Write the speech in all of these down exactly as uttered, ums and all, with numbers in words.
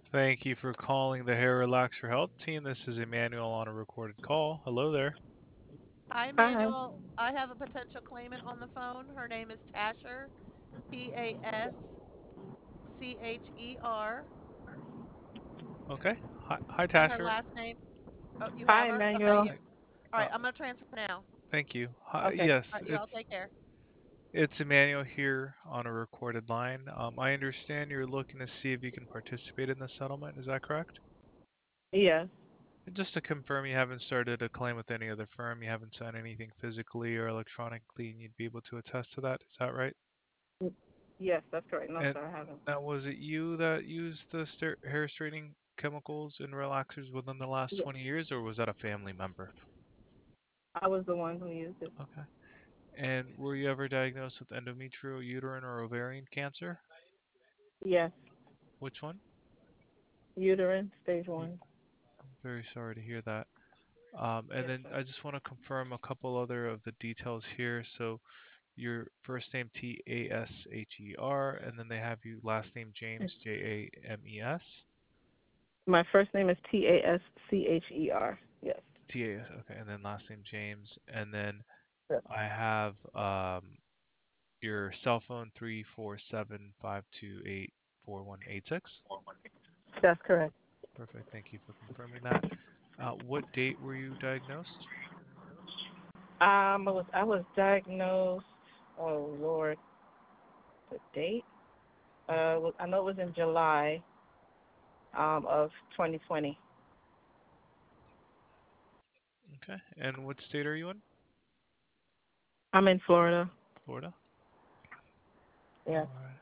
Thank you for calling the Hair Relaxer Health Team. This is Emmanuel on a recorded call. Hello there. Hi, Hi. Manuel. I have a potential claimant on the phone. Her name is Tasher, T A S C H E R, Okay. Hi, hi and her Tasher. last name. Oh, you have Hi, her? Okay. Emmanuel. You, Hi. all right. Uh, I'm going to transfer now. Thank you. Hi, Okay. All yes, right. You all it's take care. it's Emmanuel here on a recorded line. Um, I understand you're looking to see if you can participate in the settlement. Is that correct? Yes. And just to confirm, you haven't started a claim with any other firm. You haven't signed anything physically or electronically, and you'd be able to attest to that. Is that right? Mm, Yes, that's correct. No, And sir, I haven't. now, was it you that used the star- hair straightening chemicals and relaxers within the last Yes. twenty years, or was that a family member? I was the one who used it. Okay. And were you ever diagnosed with endometrial, uterine, or ovarian cancer? Yes. Which one? Uterine, stage Y- one. I'm very sorry to hear that. Um, and Yes, then sir. I just want to confirm a couple other of the details here. So your first name T A S H E R, and then they have you last name James J A M E S. My first name is T A S C H E R. Yes. T A S, okay, and then last name James, and then Yes. I have um, your cell phone three four seven five two eight four one eight six. That's correct. Perfect. Thank you for confirming that. Uh, what date were you diagnosed? Um, I was I was diagnosed. Oh Lord, the date. Uh, was- I know it was in July um of twenty twenty. Okay. And what state are you in? I'm in Florida. Florida. Yes. All right.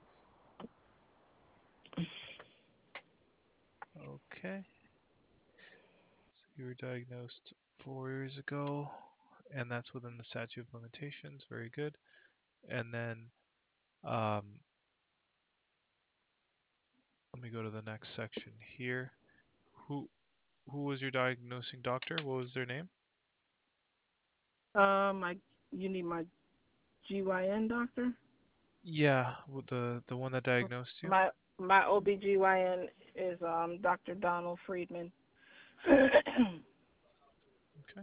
Okay. So you were diagnosed four years ago, and that's within the statute of limitations. Very good. And then um, let me go to the next section here. Who who was your diagnosing doctor? What was their name? Um, I you need my G Y N doctor. Yeah, w- the the one that diagnosed you. My my O B G Y N is um Doctor Donald Friedman. Okay,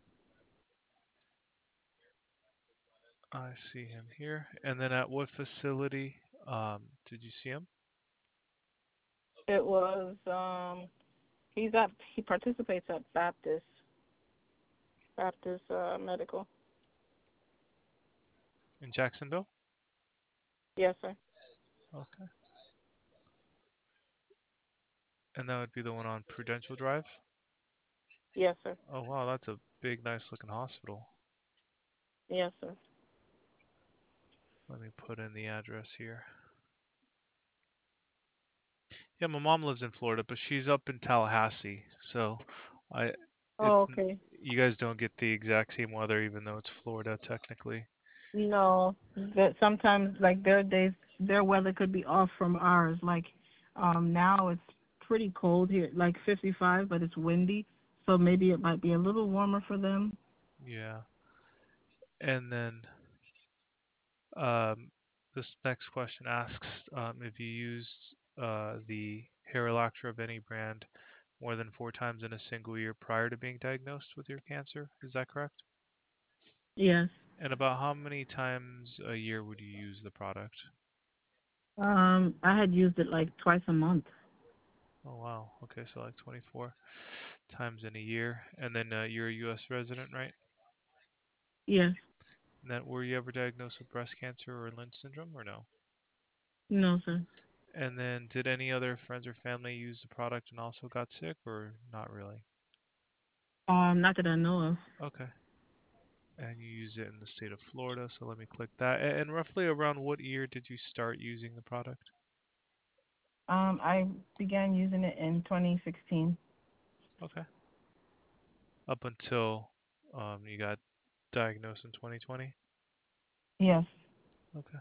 I see him here. And then at what facility um did you see him? It was um he's at he participates at Baptist Baptist uh, Medical. In Jacksonville? Yes, sir. Okay. And that would be the one on Prudential Drive? Yes, sir. Oh wow, that's a big, nice looking hospital. Yes, sir. Let me put in the address here. Yeah, my mom lives in Florida, but she's up in Tallahassee. So I Oh, it's okay. you guys don't get the exact same weather even though it's Florida technically. No, that sometimes like their days their weather could be off from ours. Like um now it's pretty cold here, like fifty-five, but it's windy, so maybe it might be a little warmer for them. Yeah. And then um this next question asks um, if you used uh, the hair relaxer of any brand more than four times in a single year prior to being diagnosed with your cancer. Is that correct? Yes. And about how many times a year would you use the product? Um, I had used it like twice a month. Oh wow. Okay, so like twenty-four times in a year. And then uh, you're a U S resident, right? Yes. And then were you ever diagnosed with breast cancer or Lynch syndrome or no? No, sir. And then did any other friends or family use the product and also got sick or not really? Um, not that I know of. Okay. And you use it in the state of Florida, so let me click that. A- And roughly around what year did you start using the product? Um, I began using it in twenty sixteen. Okay. Up until um, you got diagnosed in twenty twenty? Yes. Okay.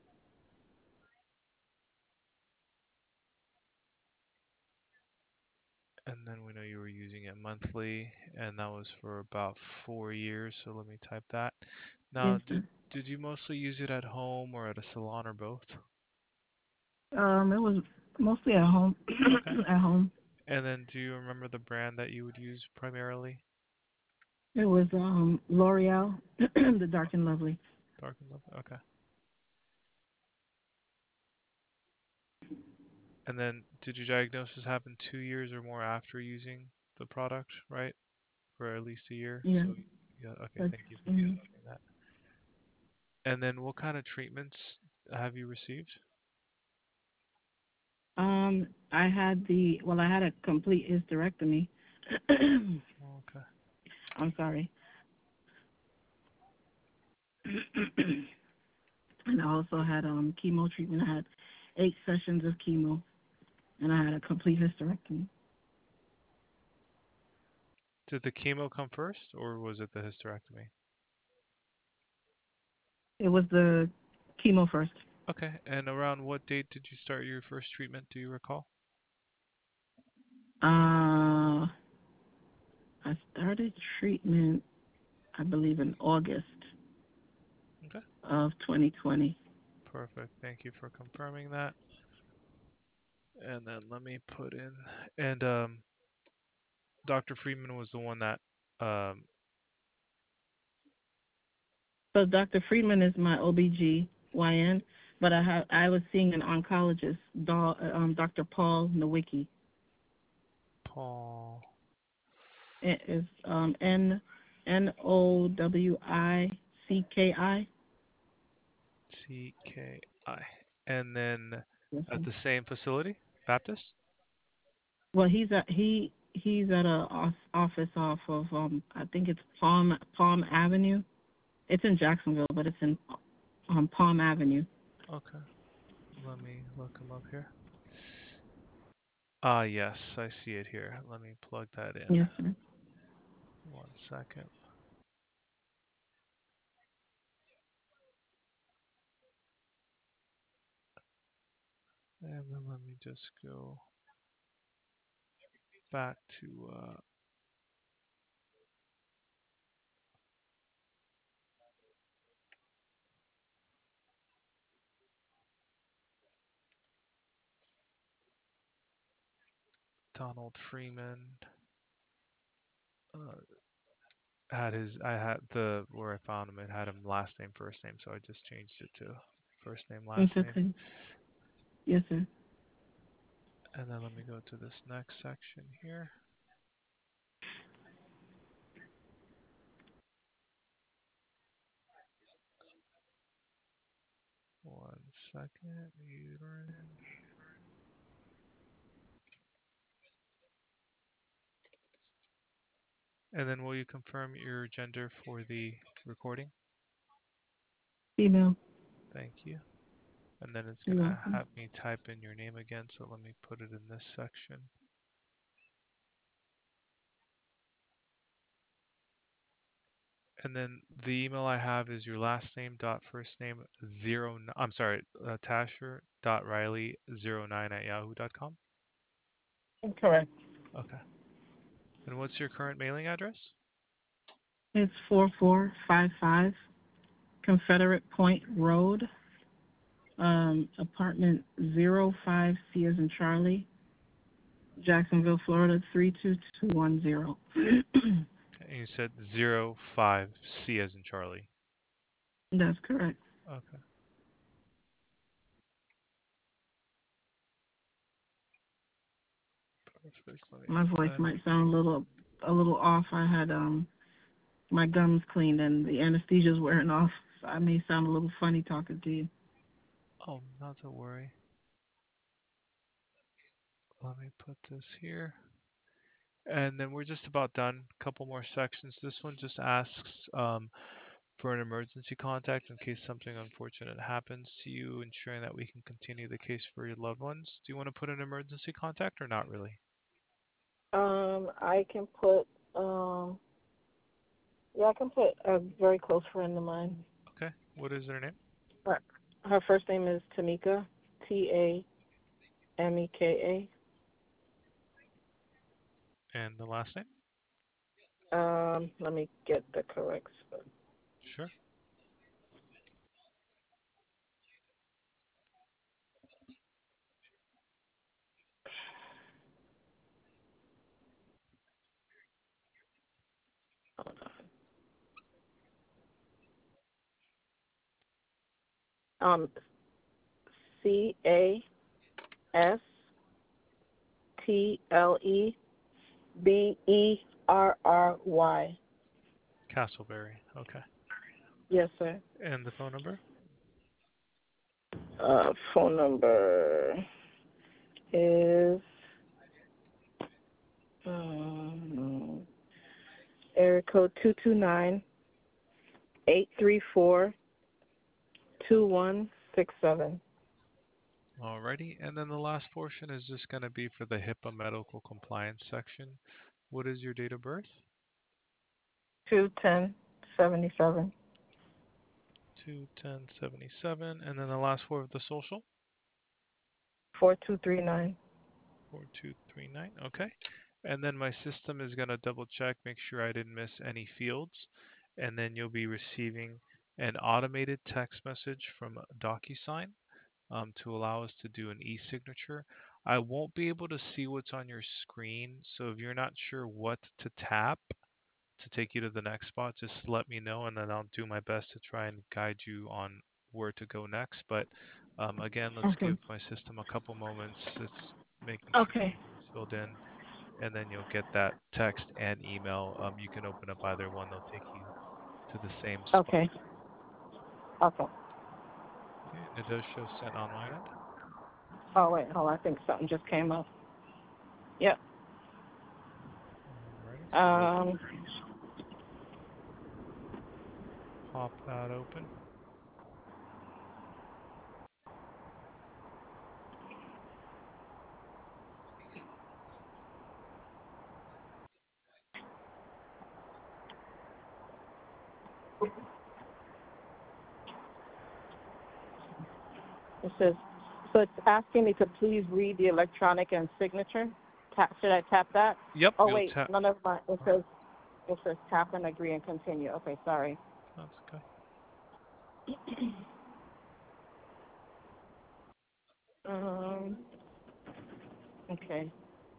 And then we know you were using it monthly, and that was for about four years, so let me type that. Now, Yes, did sir. did you mostly use it at home or at a salon or both? Um, it was Mostly at home. Okay. At home. And then do you remember the brand that you would use primarily? It was um L'Oreal, the Dark and Lovely. Dark and Lovely. Okay. And then did your diagnosis happen two years or more after using the product, right? For at least a year? Yeah. So, yeah, okay, That's, thank you for mm confirming that. And then what kind of treatments have you received? Um, I had the well, I had a complete hysterectomy. I'm Oh, okay. sorry. And I also had um chemo treatment. I had eight sessions of chemo, and I had a complete hysterectomy. Did the chemo come first, or was it the hysterectomy? It was the chemo first. Okay, and around what date did you start your first treatment? Do you recall? Uh, I started treatment, I believe, in August Okay, of twenty twenty. perfect. Thank you for confirming that. And then let me put in, and um, doctor Friedman was the one that, um, So Doctor Friedman is my O B G Y N, but I have I was seeing an oncologist, um, Doctor Paul Nowicki. Paul It is um, N N O W I C K I. C K I. And then Yes, at sir. the same facility, Baptist? Well, he's at he he's at a os- office off of um I think it's Palm Palm Avenue. It's in Jacksonville, but it's in um Palm Avenue. Okay, let me look him up here. Ah, yes, I see it here. Let me plug that in. Yes, sir. One second. And then let me just go back to uh, Donald Freeman. Uh, had his, I had the, where I found him, it had him last name, first name, so I just changed it to first name, It's last name. okay. Yes, sir. And then let me go to this next section here. One second, uterine. And then will you confirm your gender for the recording? Female. Thank you. And then it's You're gonna welcome. have me type in your name again, so let me put it in this section. And then the email I have is your last name dot first name zero. I'm sorry, uh, Tasher dot Riley zero nine at yahoo dot com. Correct. Okay. And what's your current mailing address? It's four four five five Confederate Point Road, um, apartment zero five C as in Charlie, Jacksonville, Florida three two two one zero. And you said zero five C as in Charlie. That's correct. Okay. Perfect. Let me My put voice that in. might sound a little a little off. I had um my gums cleaned and the anesthesia's wearing off. So I may sound a little funny talking to you. Oh, not to worry. Let me put this here. And then we're just about done. A couple more sections. This one just asks um, for an emergency contact in case something unfortunate happens to you, ensuring that we can continue the case for your loved ones. Do you want to put an emergency contact or not really? Um, I can put um yeah, I can put a very close friend of mine. Okay. What is their name? Her, her first name is Tamika, T A M E K And the last name? A. Um, let me get the correct spelling. Sure. Um, C A S T L E B E R R Y. Castleberry. Okay. Yes, sir. And the phone number? Uh, phone number is um, area code two two nine eight three four two one six seven. Alrighty. And then the last portion is just going to be for the HIPAA medical compliance section. What is your date of birth? Two ten seventy seven. two ten seventy-seven. And then the last four of the social? Four two three nine. four two three nine. Okay. And then my system is going to double check, make sure I didn't miss any fields. And then you'll be receiving an automated text message from DocuSign um, to allow us to do an e-signature. I won't be able to see what's on your screen, so if you're not sure what to tap to take you to the next spot, just let me know, and then I'll do my best to try and guide you on where to go next. But um, again, let's Okay. give my system a couple moments. It's making sure Okay. everything's filled in, and then you'll get that text and email. Um, you can open up either one; they'll take you to the same spot. Okay. Okay. Okay, and it does show sent on my end. Oh wait, hold on. I think something just came up. Yep. Alrighty, so we'll Um. pop that open. It says, so it's asking me to please read the electronic and signature. Tap, should I tap that? Yep, Oh, you'll wait, tap. no, never mind. It Oh, says, it says tap and agree and continue. Okay, sorry. that's okay. Um, okay.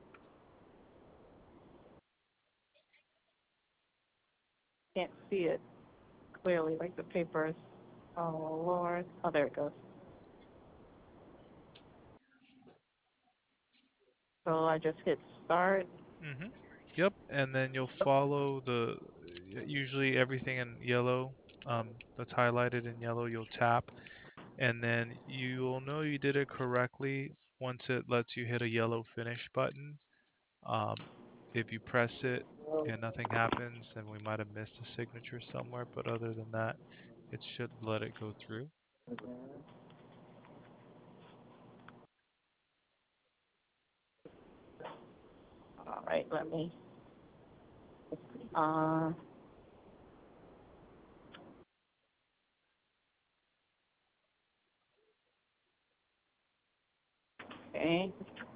Can't see it clearly, like the papers. Oh, Lord. Oh, there it goes. So I just hit start. Mm-hmm. Yep, and then you'll follow the usually everything in yellow, um, that's highlighted in yellow, you'll tap, and then you'll know you did it correctly once it lets you hit a yellow finish button. Um, if you press it and nothing happens, then we might have missed a signature somewhere, but other than that, it should let it go through. All right, let me. Uh, okay.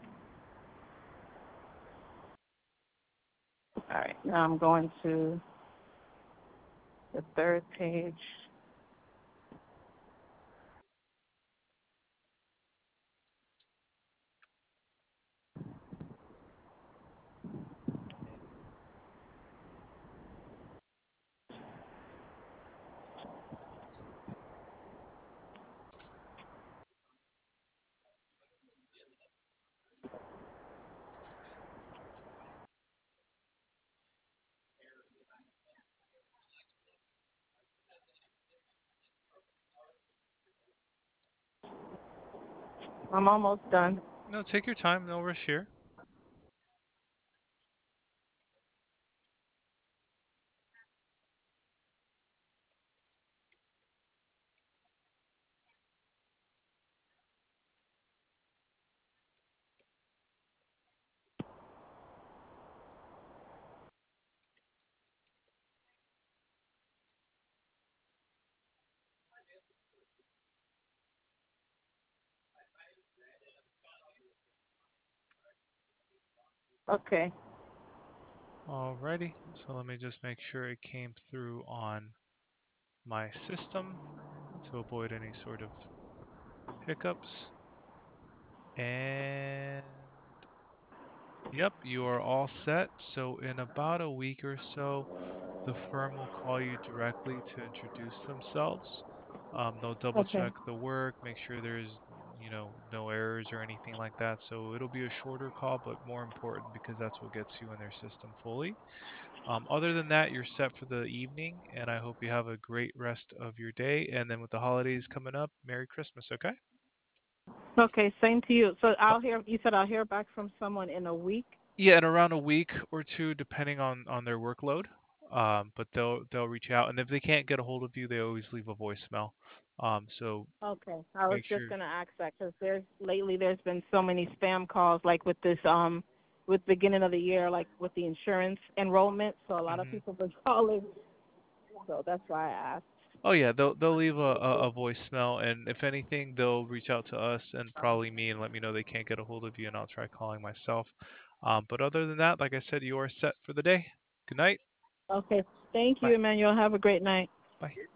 All right, now I'm going to the third page. I'm almost done. No, take your time, no rush here. Okay. Alrighty, so let me just make sure it came through on my system to avoid any sort of hiccups. And yep, you are all set. So in about a week or so, the firm will call you directly to introduce themselves. Um, they'll double Okay. check the work, make sure there's, you know, no errors or anything like that. So it'll be a shorter call, but more important because that's what gets you in their system fully. Um, other than that, you're set for the evening, and I hope you have a great rest of your day. And then with the holidays coming up, Merry Christmas, okay? Okay, same to you. So Uh, I'll hear. You said I'll hear back from someone in a week. yeah, in around a week or two, depending on on their workload. Um, but they'll they'll reach out, and if they can't get a hold of you, they always leave a voicemail. Um, so Okay, I was make just sure. gonna ask that because there's lately there's been so many spam calls, like with this um, with beginning of the year, like with the insurance enrollment. So a lot of Mhm. people been calling. So that's why I asked. Oh yeah, they'll they'll leave a, a, a voicemail, and if anything, they'll reach out to us and probably me and let me know they can't get a hold of you, and I'll try calling myself. Um, but other than that, like I said, you are set for the day. Good night. Okay, thank you, Bye. Emmanuel. Have a great night. Bye.